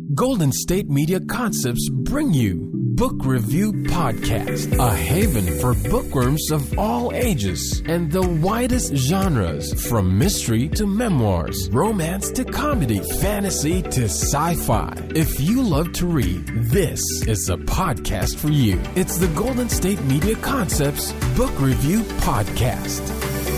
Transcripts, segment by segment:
Golden State Media Concepts bring you Book Review Podcast, a haven for bookworms of all ages and the widest genres, from mystery to memoirs, romance to comedy, fantasy to sci-fi. If you love to read, this is a podcast for you. It's the Golden State Media Concepts Book Review Podcast.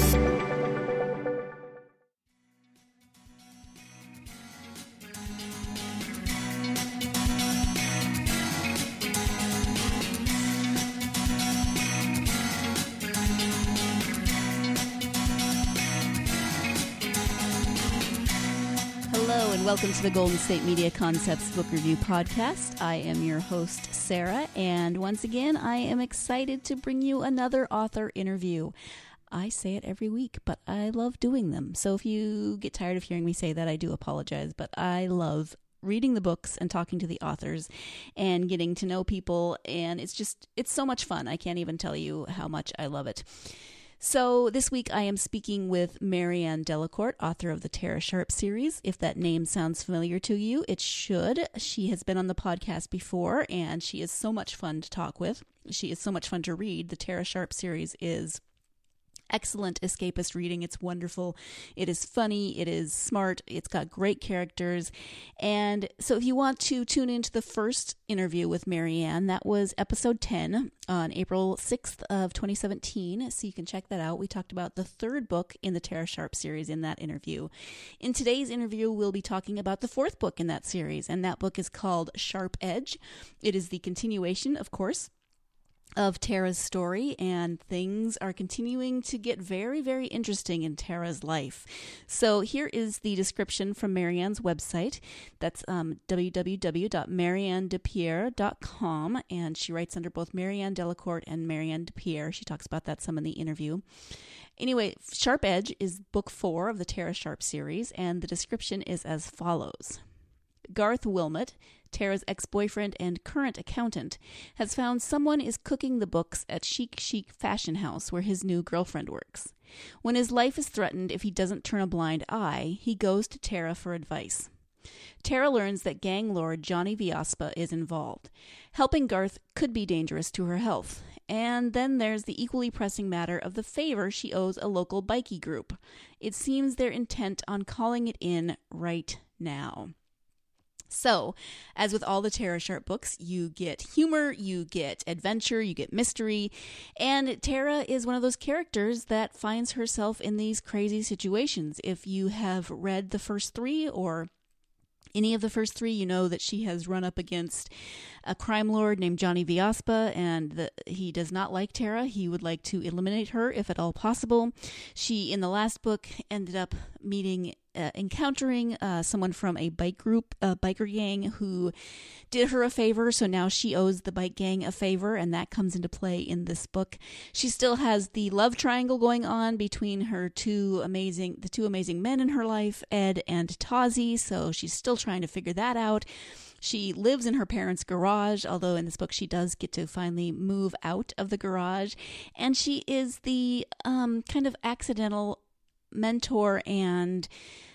Welcome to the Golden State Media Concepts Book Review Podcast. I am your host, Sarah, and once again, I am excited to bring you another author interview. I say it every week, but I love doing them. So if you get tired of hearing me say that, I do apologize, but I love reading the books and talking to the authors and getting to know people, and it's so much fun. I can't even tell you how much I love it. So this week I am speaking with Marianne Delacourt, author of the Tara Sharp series. If that name sounds familiar to you, it should. She has been on the podcast before, and she is so much fun to talk with. She is so much fun to read. The Tara Sharp series is excellent escapist reading. It's wonderful. It is funny. It is smart. It's got great characters. And so if you want to tune into the first interview with Marianne, that was episode 10 on April 6th of 2017. So you can check that out. We talked about the third book in the Tara Sharp series in that interview. In today's interview, we'll be talking about the fourth book in that series. And that book is called Sharp Edge. It is the continuation, of course, of Tara's story, and things are continuing to get very, very interesting in Tara's life. So here is the description from Marianne's website. That's www.mariannedepierre.com, and she writes under both Marianne Delacourt and Marianne Depierre. She talks about that some in the interview. Anyway, Sharp Edge is book 4 of the Tara Sharp series, and the description is as follows. Garth Wilmot, Tara's ex-boyfriend and current accountant, has found someone is cooking the books at Chic Fashion House where his new girlfriend works. When his life is threatened if he doesn't turn a blind eye, he goes to Tara for advice. Tara learns that gang lord Johnny Viaspa is involved. Helping Garth could be dangerous to her health. And then there's the equally pressing matter of the favor she owes a local bikie group. It seems they're intent on calling it in right now. So, as with all the Tara Sharp books, you get humor, you get adventure, you get mystery, and Tara is one of those characters that finds herself in these crazy situations. If you have read the first 3 or any of the first 3, you know that she has run up against a crime lord named Johnny Viaspa, and he does not like Tara. He would like to eliminate her if at all possible. She, in the last book, ended up encountering someone from a biker gang who did her a favor, so now she owes the bike gang a favor, and that comes into play in this book. She still has the love triangle going on between the two amazing men in her life, Ed and Tazi, so she's still trying to figure that out. She lives in her parents' garage, although in this book she does get to finally move out of the garage, and she is the kind of accidental mentor and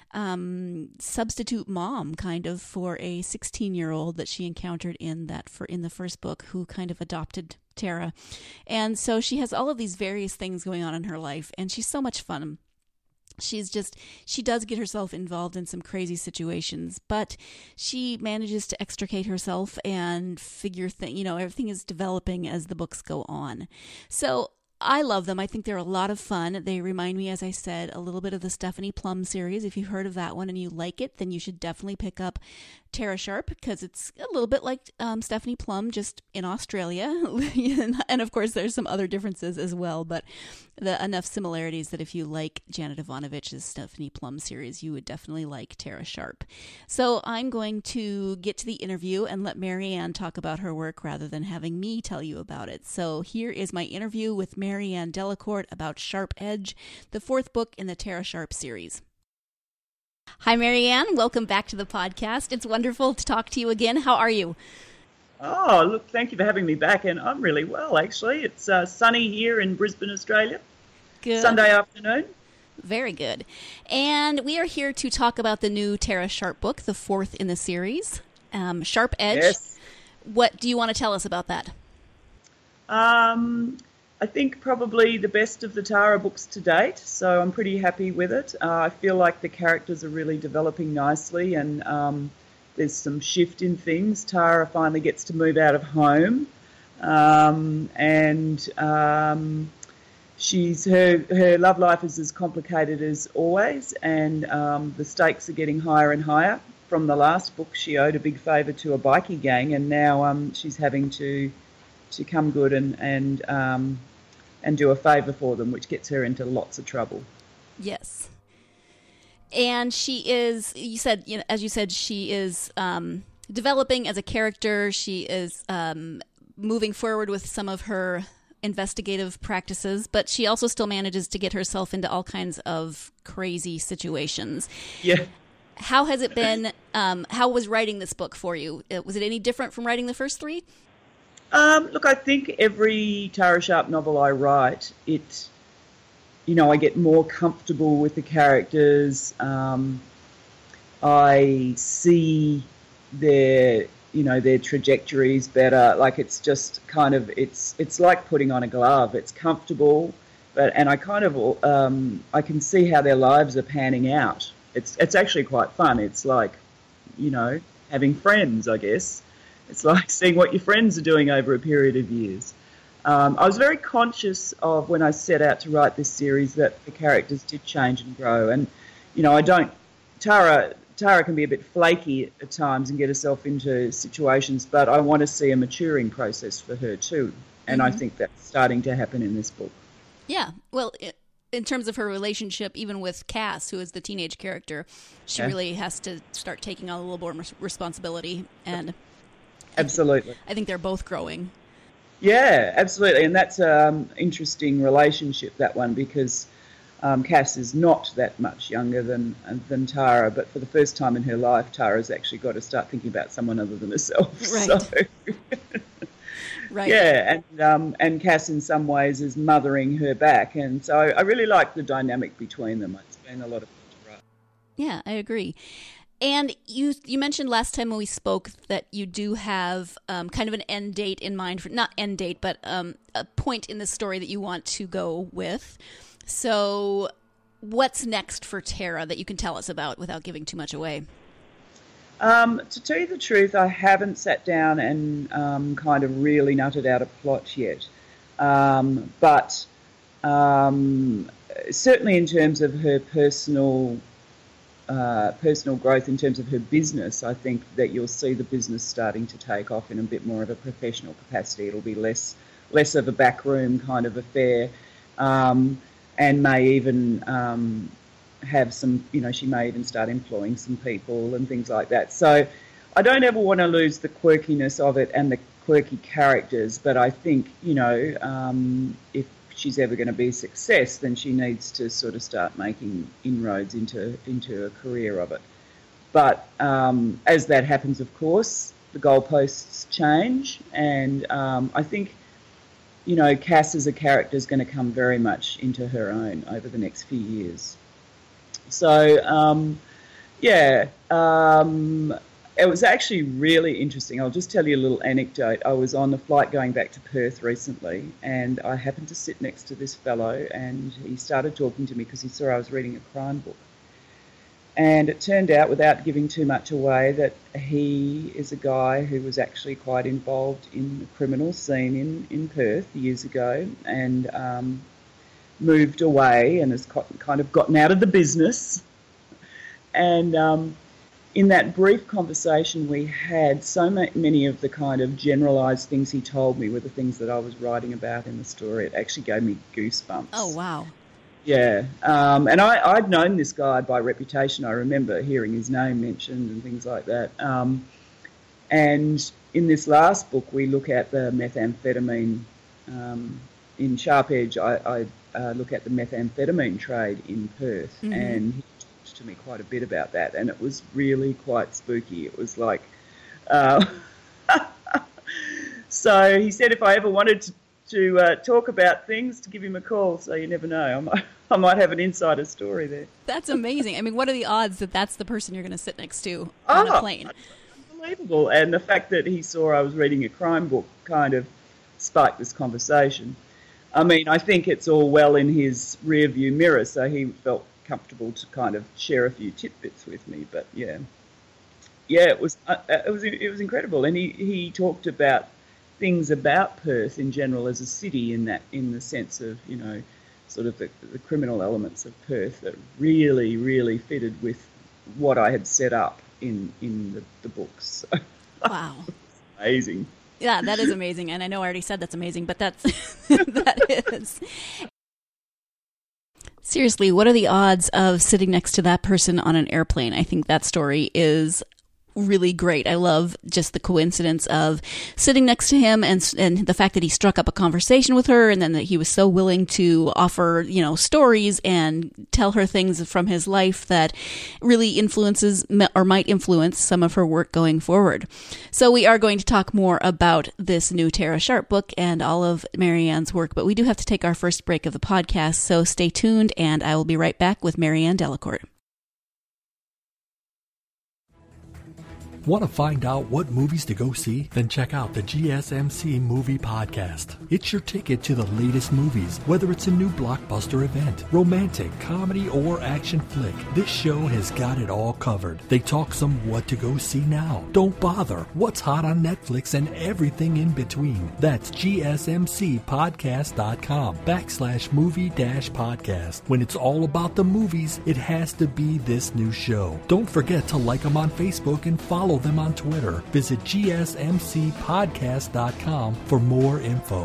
substitute mom kind of for a 16-year-old that she encountered in the first book, who kind of adopted Tara. And so she has all of these various things going on in her life, and she's so much fun. She does get herself involved in some crazy situations, but she manages to extricate herself and figure everything is developing as the books go on. So I love them. I think they're a lot of fun. They remind me, as I said, a little bit of the Stephanie Plum series. If you've heard of that one and you like it, then you should definitely pick up Tara Sharp, because it's a little bit like Stephanie Plum, just in Australia. And of course, there's some other differences as well, but enough similarities that if you like Janet Ivanovich's Stephanie Plum series, you would definitely like Tara Sharp. So I'm going to get to the interview and let Marianne talk about her work rather than having me tell you about it. So here is my interview with Marianne Delacourt about Sharp Edge, the fourth book in the Tara Sharp series. Hi, Marianne. Welcome back to the podcast. It's wonderful to talk to you again. How are you? Oh, look, thank you for having me back, and I'm really well, actually. It's sunny here in Brisbane, Australia. Good. Sunday afternoon. Very good. And we are here to talk about the new Tara Sharp book, the fourth in the series. Sharp Edge. Yes. What do you want to tell us about that? I think probably the best of the Tara books to date, so I'm pretty happy with it. I feel like the characters are really developing nicely, and there's some shift in things. Tara finally gets to move out of home, and her love life is as complicated as always, and the stakes are getting higher and higher. From the last book, she owed a big favour to a bikie gang, and now she's having to come good and do a favour for them, which gets her into lots of trouble. Yes. And she is, as you said, she is developing as a character. She is moving forward with some of her investigative practices, but she also still manages to get herself into all kinds of crazy situations. Yeah. How has it been? How was writing this book for you? Was it any different from writing the first three? Look, I think every Tara Sharp novel I write, I get more comfortable with the characters. I see their trajectories better. Like, it's just kind of, it's like putting on a glove. It's comfortable, and I kind of, I can see how their lives are panning out. It's actually quite fun. It's like, having friends, I guess. It's like seeing what your friends are doing over a period of years. I was very conscious of, when I set out to write this series, that the characters did change and grow. And, Tara can be a bit flaky at times and get herself into situations, but I want to see a maturing process for her too. And I think that's starting to happen in this book. Yeah. Well, in terms of her relationship, even with Cass, who is the teenage character, she really has to start taking on a little more responsibility. And absolutely. I think they're both growing. Yeah, absolutely. And that's an interesting relationship, that one, because Cass is not that much younger than Tara, but for the first time in her life, Tara's actually got to start thinking about someone other than herself. Right. So, right. Yeah, and Cass in some ways is mothering her back. And so I really like the dynamic between them. It's been a lot of fun to write. Yeah, I agree. And you mentioned last time when we spoke that you do have kind of an end date in mind, not end date, but a point in the story that you want to go with. So what's next for Tara that you can tell us about without giving too much away? To tell you the truth, I haven't sat down and kind of really nutted out a plot yet. But certainly in terms of her personal growth, in terms of her business, I think that you'll see the business starting to take off in a bit more of a professional capacity. It'll be less of a backroom kind of affair, and may even have some, she may even start employing some people and things like that. So I don't ever want to lose the quirkiness of it and the quirky characters, but I think, if she's ever going to be a success, then she needs to sort of start making inroads into a career of it. But as that happens, of course, the goalposts change, and I think, Cass as a character is going to come very much into her own over the next few years. So, it was actually really interesting. I'll just tell you a little anecdote. I was on a flight going back to Perth recently, and I happened to sit next to this fellow, and he started talking to me because he saw I was reading a crime book. And it turned out, without giving too much away, that he is a guy who was actually quite involved in the criminal scene in Perth years ago, and moved away and has kind of gotten out of the business. And in that brief conversation we had, so many of the kind of generalised things he told me were the things that I was writing about in the story. It actually gave me goosebumps. Oh, wow. Yeah. And I'd known this guy by reputation. I remember hearing his name mentioned and things like that. And in this last book, we look at the methamphetamine. In Sharp Edge, I look at the methamphetamine trade in Perth, and he talked to me quite a bit about that, and it was really quite spooky. It was like, so he said if I ever wanted to talk about things, to give him a call. So you never know, I might have an insider story there. That's amazing. I mean, what are the odds that that's the person you're going to sit next to on a plane? unbelievable. And the fact that he saw I was reading a crime book kind of sparked this conversation. I mean, I think it's all well in his rear view mirror, so he felt comfortable to kind of share a few tidbits with me. But yeah, it was incredible. And he talked about things about Perth in general as a city, in the sense of, you know, sort of the criminal elements of Perth that really, really fitted with what I had set up in the books. So, wow. Amazing. Yeah, that is amazing. And I know I already said that's amazing, but that is. Seriously, what are the odds of sitting next to that person on an airplane? I think that story is really great. I love just the coincidence of sitting next to him and the fact that he struck up a conversation with her, and then that he was so willing to offer, you know, stories and tell her things from his life that really influences or might influence some of her work going forward. So we are going to talk more about this new Tara Sharp book and all of Marianne's work, but we do have to take our first break of the podcast, so stay tuned and I will be right back with Marianne Delacourt. Want to find out what movies to go see? Then check out the GSMC Movie Podcast. It's your ticket to the latest movies, whether it's a new blockbuster event, romantic, comedy, or action flick. This show has got it all covered. They talk some what to go see now, don't bother, what's hot on Netflix, and everything in between. That's gsmcpodcast.com/movie-podcast. When it's all about the movies, it has to be this new show. Don't forget to like them on Facebook and follow them on Twitter. Visit gsmcpodcast.com for more info.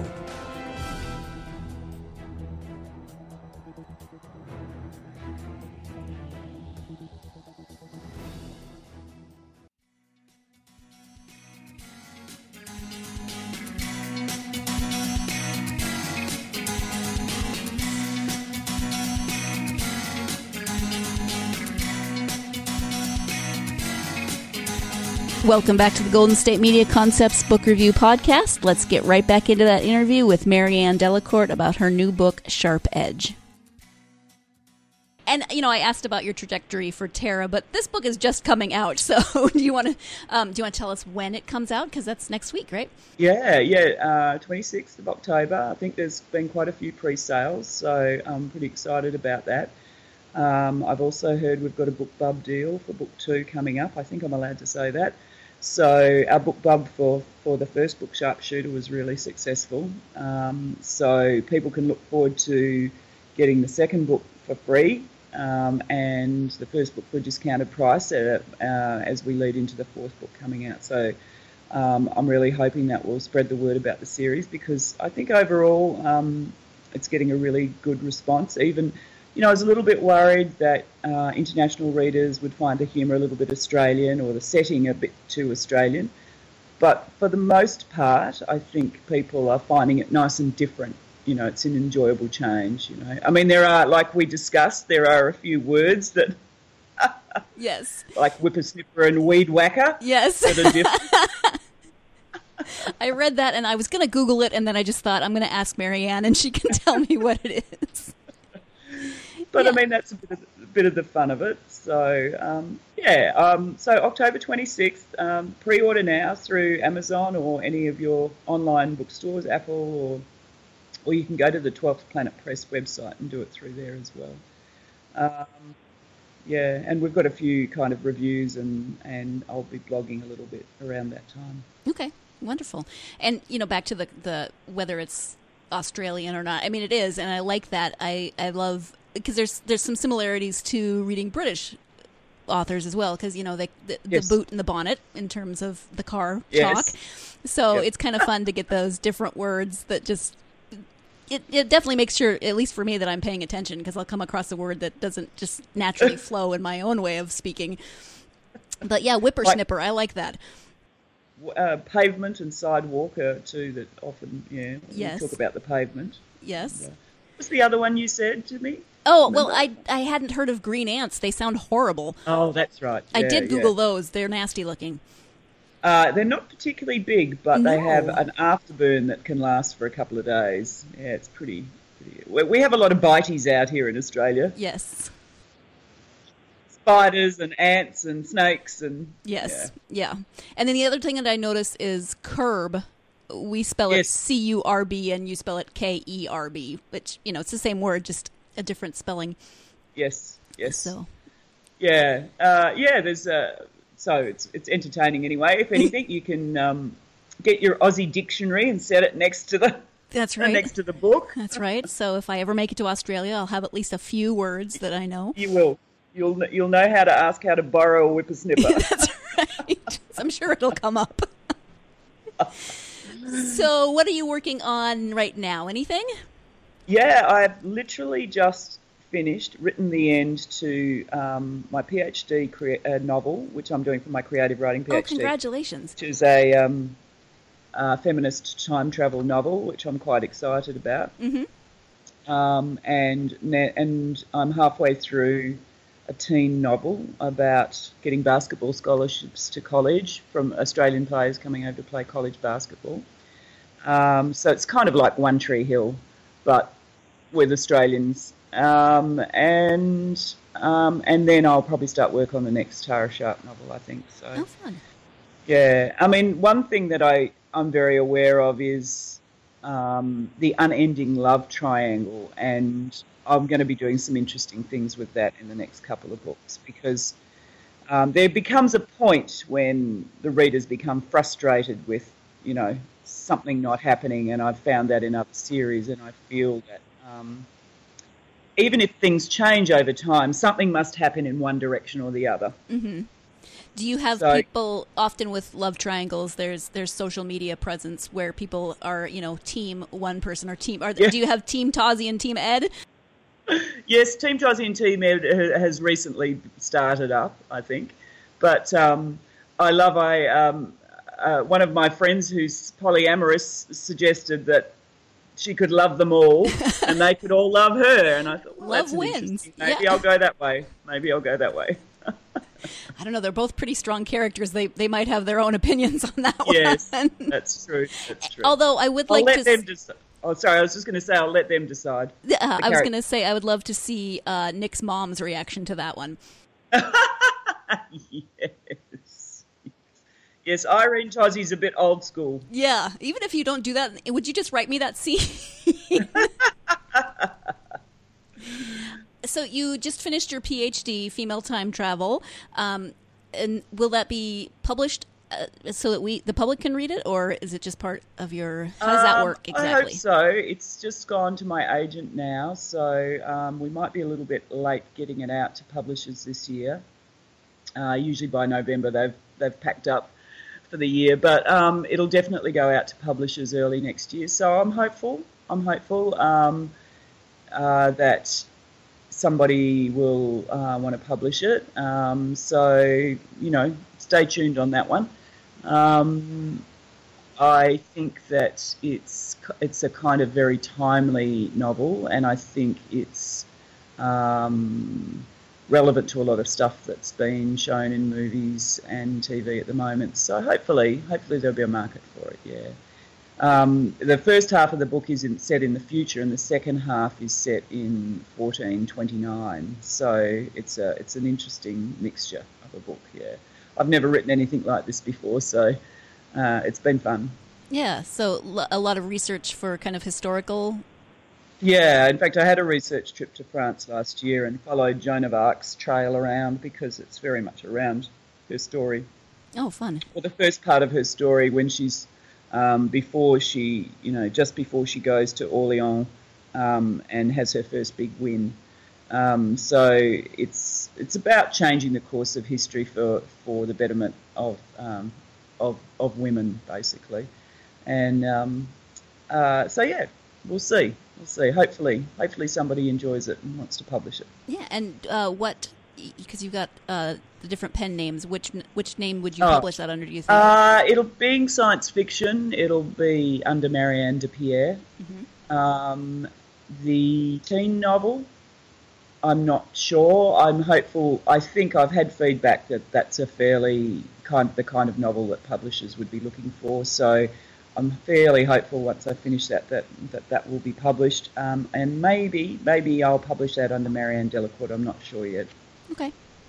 Welcome back to the Golden State Media Concepts Book Review Podcast. Let's get right back into that interview with Marianne Delacourt about her new book, Sharp Edge. And, you know, I asked about your trajectory for Tara, but this book is just coming out. So do you want to tell us when it comes out? Because that's next week, right? Yeah, 26th of October. I think there's been quite a few pre-sales, so I'm pretty excited about that. I've also heard we've got a BookBub deal for book 2 coming up. I think I'm allowed to say that. So our BookBub for the first book, Sharpshooter, was really successful. So people can look forward to getting the second book for free and the first book for a discounted price as we lead into the fourth book coming out. So I'm really hoping that will spread the word about the series, because I think overall it's getting a really good response. Even, you know, I was a little bit worried that international readers would find the humour a little bit Australian or the setting a bit too Australian. But for the most part, I think people are finding it nice and different. You know, it's an enjoyable change, you know. I mean, there are, like we discussed, there are a few words that... Yes. Like whippersnipper and weed whacker. Yes. That are different. I read that and I was going to Google it, and then I just thought, I'm going to ask Marianne and she can tell me what it is. But yeah. I mean, that's a bit of the fun of it. So, so October 26th, pre-order now through Amazon or any of your online bookstores, Apple, or you can go to the 12th Planet Press website and do it through there as well. And we've got a few kind of reviews and I'll be blogging a little bit around that time. Okay, wonderful. And, you know, back to the whether it's Australian or not, I mean, it is, and I like that. I love... because there's some similarities to reading British authors as well, because, you know, the Yes. boot and the bonnet in terms of the car Yes. talk. So Yep. it's kind of fun to get those different words that just... It definitely makes sure, at least for me, that I'm paying attention, because I'll come across a word that doesn't just naturally flow in my own way of speaking. But yeah, whippersnipper, I like that. Pavement and sidewalk are two that often, Yes. we talk about the pavement. Yes. What's the other one you said to me? Oh, well, I hadn't heard of green ants. They sound horrible. Oh, that's right. I Yeah, did Google those. They're nasty looking. They're not particularly big, but they No. have an afterburn that can last for a couple of days. Yeah, it's pretty. We have a lot of biteys out here in Australia. Yes. spiders and ants and snakes and Yes, yeah. And then the other thing that I notice is curb. We spell it Yes. C-U-R-B and you spell it K-E-R-B, which, it's the same word, just a different spelling. yes. So, There's so it's entertaining anyway. If anything, you can get your Aussie dictionary and set it next to the that's right. next to the book. That's right. So if I ever make it to Australia, I'll have at least a few words that I know. You will. You'll know how to ask how to borrow a whippersnipper. That's right. I'm sure it'll come up. So what are you working on right now? Anything? Yeah, I've literally just written the end to my PhD novel, which I'm doing for my creative writing PhD. Oh, congratulations. Which is a feminist time travel novel, which I'm quite excited about. Mm-hmm. And I'm halfway through a teen novel about getting basketball scholarships to college from Australian players coming over to play college basketball. So it's kind of like One Tree Hill, but with Australians. And then I'll probably start work on the next Tara Sharp novel, I think. So, Oh, fun. Yeah, I mean, one thing that I'm very aware of is the unending love triangle, and I'm going to be doing some interesting things with that in the next couple of books, because there becomes a point when the readers become frustrated with, something not happening, and I've found that in other series, and I feel that even if things change over time, something must happen in one direction or the other. Mm-hmm. Do you have people often with love triangles? There's social media presence where people are, team one person or team. Do you have Team Tazi and Team Ed? Yes, Team Tazi and Team Ed has recently started up, I think. But one of my friends who's polyamorous suggested that she could love them all and they could all love her. And I thought, well, love that's wins. Maybe I'll go that way. I don't know. They're both pretty strong characters. They might have their own opinions on that one. Yes, that's true. Although I would like to... them decide. Oh, sorry, I was just going to say I'll let them decide. I was going to say I would love to see Nick's mom's reaction to that one. Yes, Irene Tazi's a bit old school. Yeah, even if you don't do that, would you just write me that scene? So you just finished your PhD, female time travel, and will that be published so that the public can read it, or is it just part of your? How does that work exactly? I hope so. It's just gone to my agent now, so we might be a little bit late getting it out to publishers this year. Usually by November they've packed up for the year, but it'll definitely go out to publishers early next year. So I'm hopeful that somebody will want to publish it. So, stay tuned on that one. I think that it's a kind of very timely novel, and I think it's relevant to a lot of stuff that's been shown in movies and TV at the moment. So hopefully there'll be a market for it, yeah. The first half of the book is set in the future, and the second half is set in 1429. So it's an interesting mixture of a book, yeah. I've never written anything like this before, so it's been fun. Yeah, so a lot of research for kind of historical... Yeah, in fact, I had a research trip to France last year and followed Joan of Arc's trail around because it's very much around her story. Oh, fun. Well, the first part of her story when she's, just before she goes to Orleans and has her first big win. So it's about changing the course of history for the betterment of women, basically. And so, yeah. We'll see. Hopefully somebody enjoys it and wants to publish it. Yeah, and because you've got the different pen names, which name would you publish that under, do you think? Being science fiction, it'll be under Marianne de Pierre. Mm-hmm. The teen novel, I'm not sure. I'm hopeful. I think I've had feedback that that's a fairly the kind of novel that publishers would be looking for, so I'm fairly hopeful once I finish that will be published, and maybe I'll publish that under Marianne Delacourt. I'm not sure yet. Okay.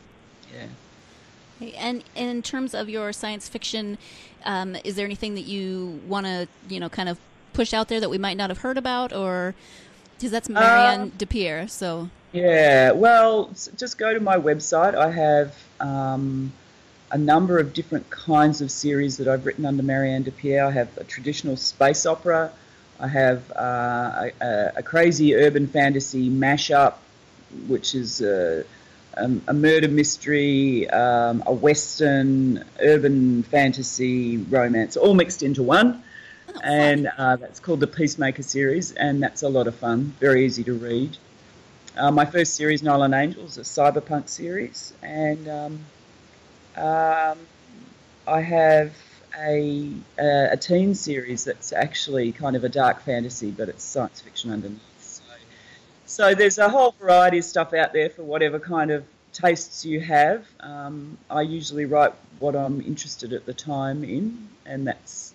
Yeah. And in terms of your science fiction, is there anything that you want to, kind of push out there that we might not have heard about, or because that's Marianne DePierre, so. Yeah, well, just go to my website. I have a number of different kinds of series that I've written under Marianne DePierre. I have a traditional space opera. I have a crazy urban fantasy mashup, which is a murder mystery, a western, urban fantasy, romance, all mixed into one. Oh, and that's called the Peacemaker series, and that's a lot of fun, very easy to read. My first series, Nolan Angels, a cyberpunk series, and I have a teen series that's actually kind of a dark fantasy, but it's science fiction underneath. So there's a whole variety of stuff out there for whatever kind of tastes you have. I usually write what I'm interested at the time in, and that's,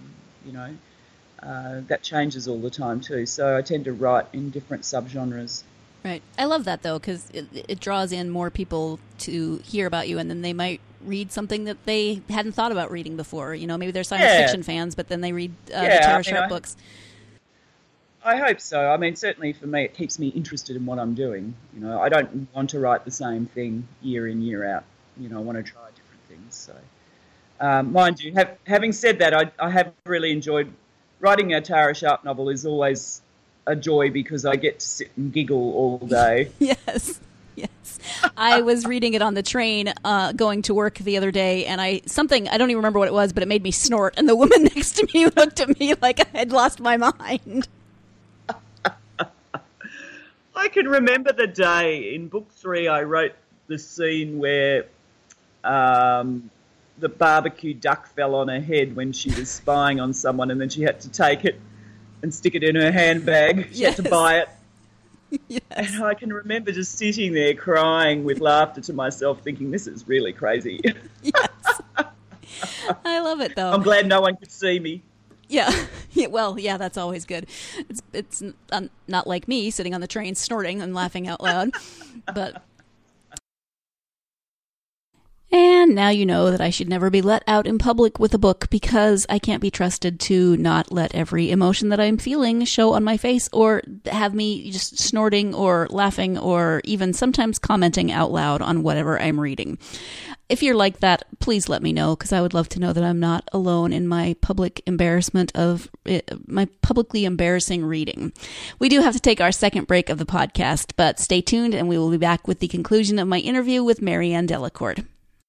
that changes all the time too. So I tend to write in different subgenres. Right. I love that, though, because it draws in more people to hear about you, and then they might read something that they hadn't thought about reading before. Maybe they're science fiction fans, but then they read the Tara Sharp books. I hope so. I mean, certainly for me, it keeps me interested in what I'm doing. I don't want to write the same thing year in, year out. I want to try different things. So, mind you, having said that, I have really enjoyed writing a Tara Sharp novel. Is always a joy because I get to sit and giggle all day. Yes. I was reading it on the train going to work the other day, and I don't even remember what it was, but it made me snort, and the woman next to me looked at me like I had lost my mind. I can remember the day in book 3 I wrote the scene where the barbecue duck fell on her head when she was spying on someone, and then she had to take it and stick it in her handbag. She had to buy it. Yes. And I can remember just sitting there crying with laughter to myself, thinking, this is really crazy. Yes. I love it, though. I'm glad no one could see me. Yeah. Well, yeah, that's always good. It's not like me sitting on the train snorting and laughing out loud. But and now you know that I should never be let out in public with a book, because I can't be trusted to not let every emotion that I'm feeling show on my face, or have me just snorting or laughing or even sometimes commenting out loud on whatever I'm reading. If you're like that, please let me know, because I would love to know that I'm not alone in my public embarrassment of my publicly embarrassing reading. We do have to take our second break of the podcast, but stay tuned and we will be back with the conclusion of my interview with Marianne Delacourt.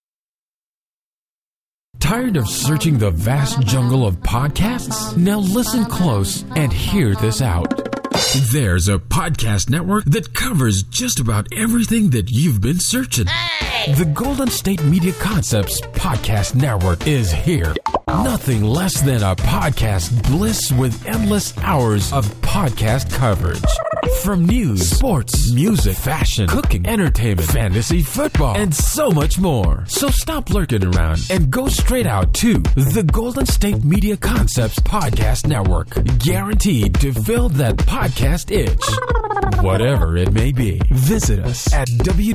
Tired of searching the vast jungle of podcasts? Now listen close and hear this out. There's a podcast network that covers just about everything that you've been searching. Hey! The Golden State Media Concepts Podcast Network is here. Nothing less than a podcast bliss with endless hours of podcast coverage. From news, sports, music, fashion, cooking, entertainment, fantasy, football, and so much more. So stop lurking around and go straight out to the Golden State Media Concepts Podcast Network. Guaranteed to fill that podcast itch. Whatever it may be. Visit us at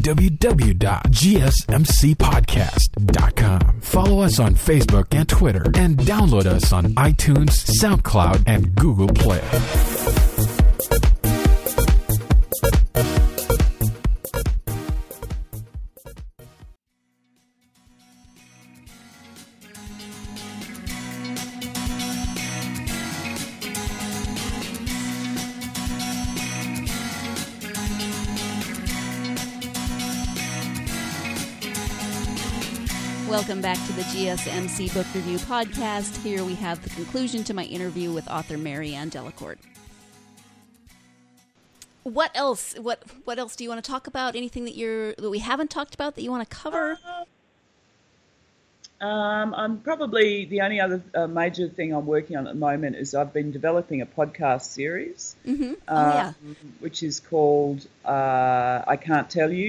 www.gsmcpodcast.com. Follow us on Facebook and Twitter, and download us on iTunes, SoundCloud, and Google Play. Welcome back to the GSMC Book Review Podcast. Here we have the conclusion to my interview with author Marianne Delacourt. What else? What else do you want to talk about? Anything that we haven't talked about that you want to cover? I'm probably the only other major thing I'm working on at the moment is I've been developing a podcast series, which is called I Can't Tell You ...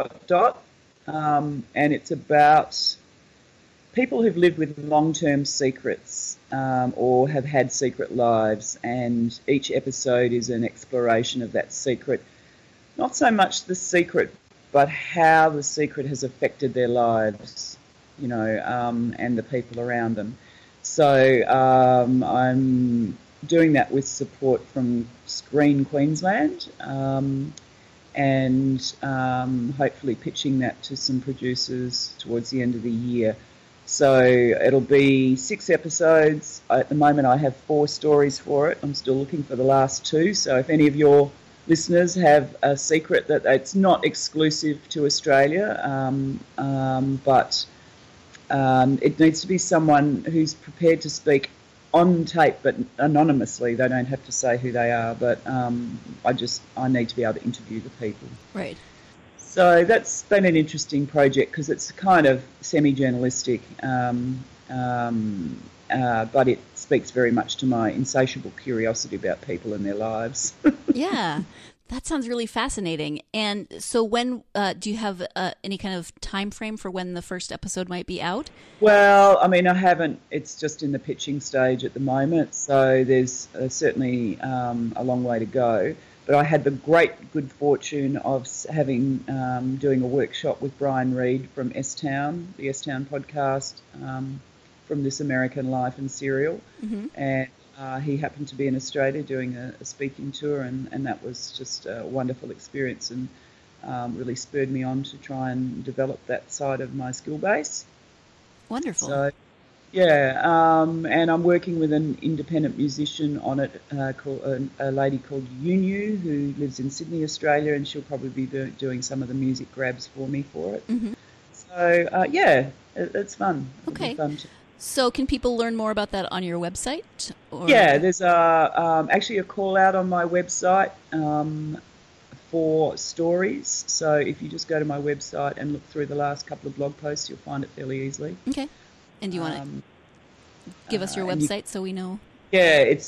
and it's about people who've lived with long-term secrets or have had secret lives, and each episode is an exploration of that secret. Not so much the secret but how The Secret has affected their lives, and the people around them. So I'm doing that with support from Screen Queensland, and hopefully pitching that to some producers towards the end of the year. So it'll be 6 episodes. At the moment I have 4 stories for it. I'm still looking for the last 2. So if any of your listeners have a secret, that it's not exclusive to Australia, but it needs to be someone who's prepared to speak on tape but anonymously. They don't have to say who they are, but I need to be able to interview the people. Right. So that's been an interesting project because it's kind of semi-journalistic, but it speaks very much to my insatiable curiosity about people and their lives. Yeah, that sounds really fascinating. And so when do you have any kind of time frame for when the first episode might be out? Well, I mean, I haven't. It's just in the pitching stage at the moment, so there's certainly a long way to go. But I had the great good fortune of having doing a workshop with Brian Reed from S-Town, the S-Town podcast, from This American Life and Serial. Mm-hmm. And he happened to be in Australia doing a speaking tour, and that was just a wonderful experience, and really spurred me on to try and develop that side of my skill base. Wonderful. So, yeah, and I'm working with an independent musician on it, called a lady called Yunyu, who lives in Sydney, Australia, and she'll probably be doing some of the music grabs for me for it. Mm-hmm. So, yeah, it's fun. Okay. It'll be fun too. So can people learn more about that on your website? Or? Yeah, there's actually a call out on my website for stories. So if you just go to my website and look through the last couple of blog posts, you'll find it fairly easily. Okay. And do you want to give us your website so we know? Yeah, it's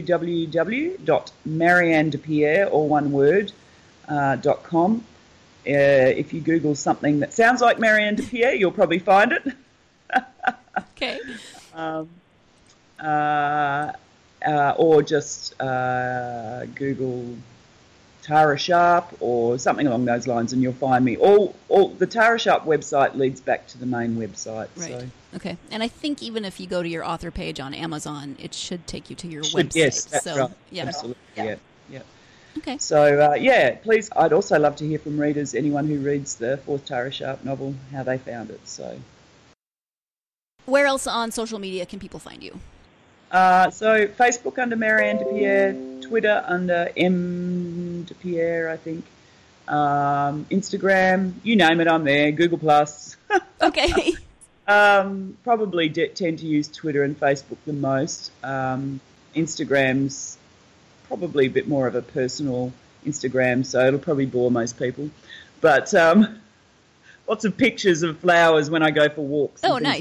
www.mariannedepierre, all one word, .com. If you Google something that sounds like Marianne Depierre, you'll probably find it. Okay. Or just Google Tara Sharp or something along those lines, and you'll find me. All the Tara Sharp website leads back to the main website. Right. So. Okay. And I think even if you go to your author page on Amazon, it should take you to your website. Yes, that's right. Yeah. Absolutely. Yeah. Okay. So, please, I'd also love to hear from readers, anyone who reads the 4th Tara Sharp novel, how they found it. So, where else on social media can people find you? So Facebook under Marianne Depierre, Twitter under M Depierre, I think. Instagram, you name it, I'm there. Google Plus. Okay. Probably tend to use Twitter and Facebook the most. Instagram's probably a bit more of a personal Instagram, so it'll probably bore most people. But lots of pictures of flowers when I go for walks. Oh, nice.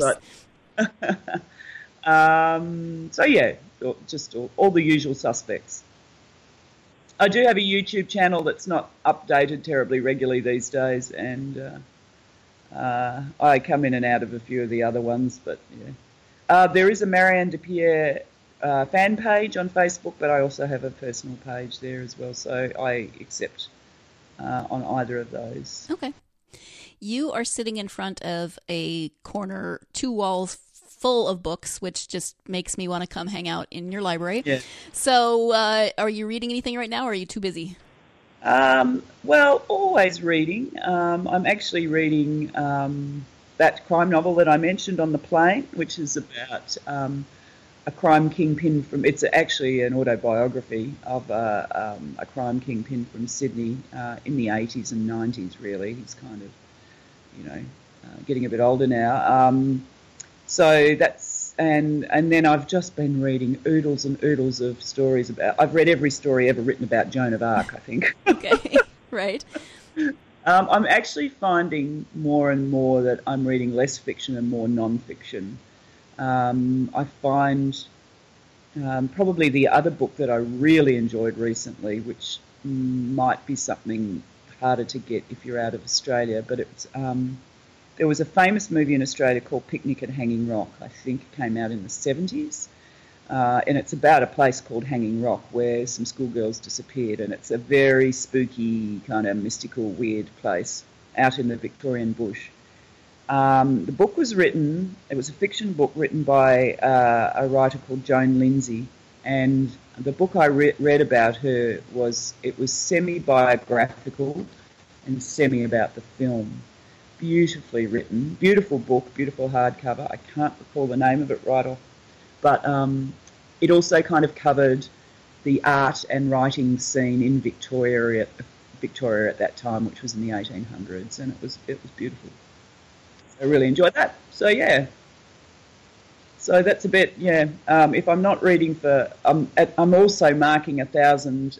So yeah, just all the usual suspects. I do have a YouTube channel that's not updated terribly regularly these days, and I come in and out of a few of the other ones, but yeah. There is a Marianne Depierre fan page on Facebook, but I also have a personal page there as well, so I accept on either of those. Okay. You are sitting in front of a corner, 2 walls full of books, which just makes me want to come hang out in your library. Yeah. So are you reading anything right now, or are you too busy? Well, always reading. I'm actually reading that crime novel that I mentioned on the plane, which is about a crime kingpin from... It's actually an autobiography of a crime kingpin from Sydney in the 80s and 90s, really. He's kind of, getting a bit older now. So that's... And then I've just been reading oodles and oodles of stories about... I've read every story ever written about Joan of Arc, I think. Okay, right. I'm actually finding more and more that I'm reading less fiction and more non-fiction. I find probably the other book that I really enjoyed recently, which might be something harder to get if you're out of Australia, but it's there was a famous movie in Australia called Picnic at Hanging Rock. I think it came out in the 70s, and it's about a place called Hanging Rock where some schoolgirls disappeared, and it's a very spooky, kind of mystical, weird place. out in the Victorian bush. The book was written, it was a fiction book written by a writer called Joan Lindsay, and the book I read about her was semi-biographical and semi about the film. Beautifully written, beautiful book, beautiful hardcover. I can't recall the name of it right off, but it also kind of covered the art and writing scene in Victoria at that time, which was in the 1800s, and it was beautiful. I really enjoyed that. So yeah. So that's a bit, yeah. If I'm not reading for, I'm also marking 1,000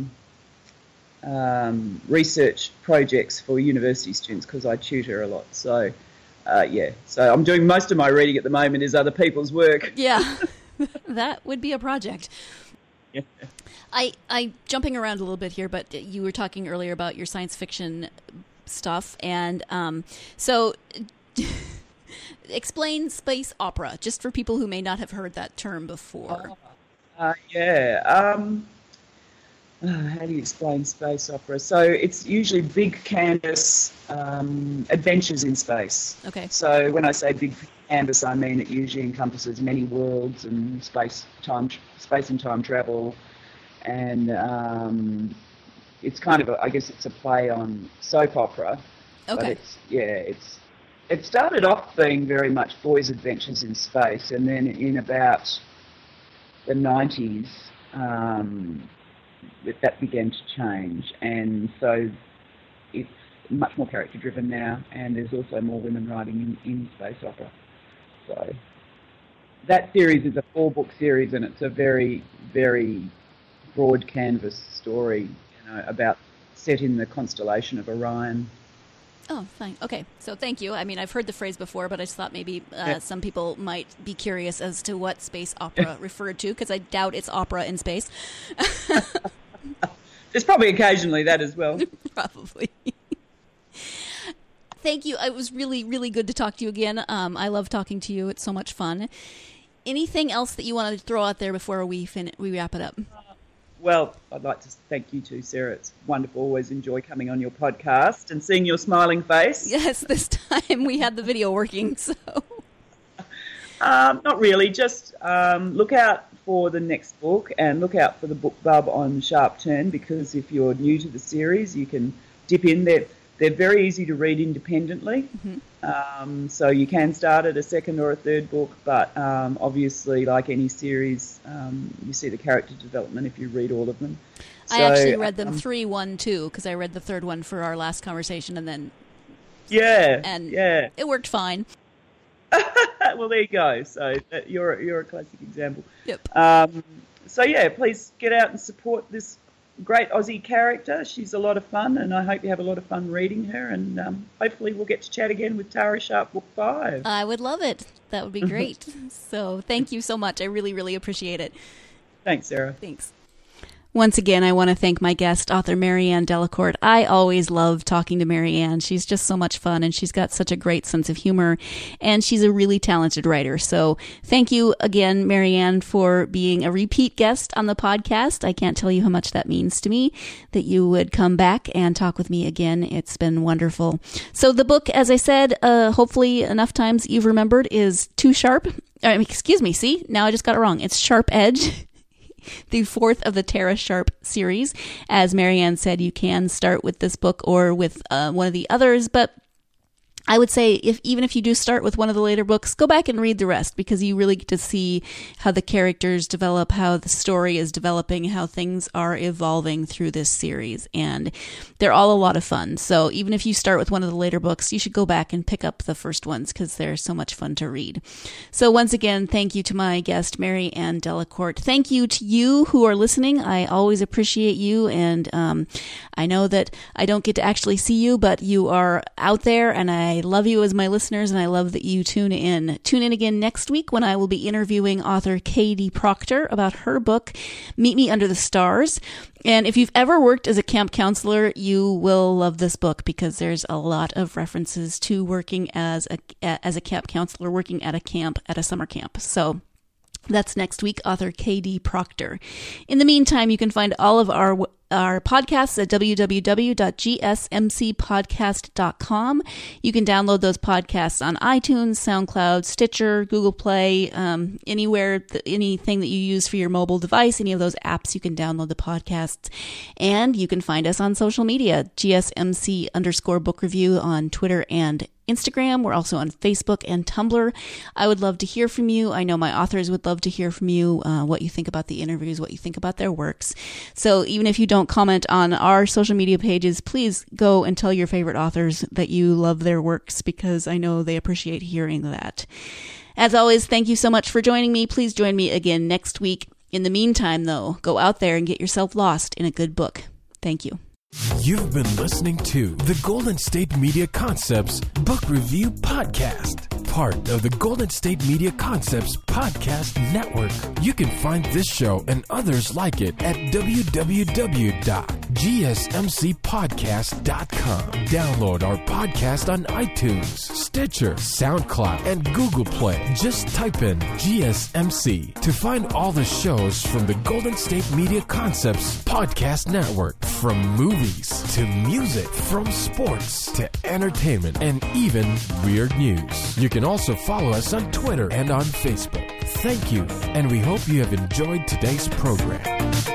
research projects for university students because I tutor a lot. So yeah. So I'm doing most of my reading at the moment is other people's work. Yeah, that would be a project. Yeah. I jumping around a little bit here, but you were talking earlier about your science fiction stuff, and so. Explain space opera, just for people who may not have heard that term before. Yeah. How do you explain space opera? So it's usually big canvas adventures in space. Okay. So when I say big canvas, I mean it usually encompasses many worlds and space and time travel, and it's kind of I guess it's a play on soap opera. Okay. But it started off being very much boys' adventures in space, and then in about the 90s, that began to change, and so it's much more character-driven now, and there's also more women writing in space opera. So that series is a 4-book series, and it's a very, very broad canvas story, about set in the constellation of Orion. Oh, fine. Okay. So thank you. I mean, I've heard the phrase before, but I just thought maybe some people might be curious as to what space opera referred to, because I doubt it's opera in space. There's probably occasionally that as well. Probably. Thank you. It was really, really good to talk to you again. I love talking to you. It's so much fun. Anything else that you wanted to throw out there before we wrap it up? Well, I'd like to thank you too, Sarah. It's wonderful. Always enjoy coming on your podcast and seeing your smiling face. Yes, this time we had the video working, so. Not really. Just look out for the next book and look out for the book Bub on Sharp Turn, because if you're new to the series, you can dip in there. They're very easy to read independently. Mm-hmm. So you can start at a second or a third book, but obviously, like any series, you see the character development if you read all of them. I actually read them 3, 1, 2, because I read the third one for our last conversation, and then it worked fine. Well, there you go. So you're a classic example. Yep. So yeah, please get out and support this great Aussie character. She's a lot of fun, and I hope you have a lot of fun reading her, and hopefully we'll get to chat again with Tara Sharp Book 5. I would love it. That would be great. So thank you so much. I really, really appreciate it. Thanks, Sarah. Thanks. Once again, I want to thank my guest, author Marianne Delacourt. I always love talking to Marianne. She's just so much fun, and she's got such a great sense of humor, and she's a really talented writer. So thank you again, Marianne, for being a repeat guest on the podcast. I can't tell you how much that means to me, that you would come back and talk with me again. It's been wonderful. So the book, as I said, hopefully enough times you've remembered, is Too Sharp. Excuse me, see? Now I just got it wrong. It's Sharp Edge. The 4th of the Tara Sharp series. As Marianne said, you can start with this book or with one of the others, but I would say even if you do start with one of the later books, go back and read the rest, because you really get to see how the characters develop, how the story is developing, how things are evolving through this series. And they're all a lot of fun. So even if you start with one of the later books, you should go back and pick up the first ones, because they're so much fun to read. So once again, thank you to my guest, Marianne Delacourt. Thank you to you who are listening. I always appreciate you. And I know that I don't get to actually see you, but you are out there, and I love you as my listeners, and I love that you tune in. Tune in again next week when I will be interviewing author Katie Proctor about her book, Meet Me Under the Stars. And if you've ever worked as a camp counselor, you will love this book, because there's a lot of references to working as a camp counselor, working at a camp, at a summer camp. So That's next week, author K.D. Proctor. In the meantime, you can find all of our podcasts at www.gsmcpodcast.com. You can download those podcasts on iTunes, SoundCloud, Stitcher, Google Play, anywhere, anything that you use for your mobile device, any of those apps, you can download the podcasts. And you can find us on social media, GSMC_book review on Twitter and Instagram. We're also on Facebook and Tumblr. I would love to hear from you. I know my authors would love to hear from you, what you think about the interviews, what you think about their works. So even if you don't comment on our social media pages, please go and tell your favorite authors that you love their works, because I know they appreciate hearing that. As always, thank you so much for joining me. Please join me again next week. In the meantime, though, go out there and get yourself lost in a good book. Thank you. You've been listening to the Golden State Media Concepts Book Review Podcast, part of the Golden State Media Concepts Podcast Network. You can find this show and others like it at www.gsmcpodcast.com. Download our podcast on iTunes, Stitcher, SoundCloud, and Google Play. Just type in GSMC to find all the shows from the Golden State Media Concepts Podcast Network, from movies to music, from sports to entertainment, and even weird news. You can also follow us on Twitter and on Facebook. Thank you, and we hope you have enjoyed today's program.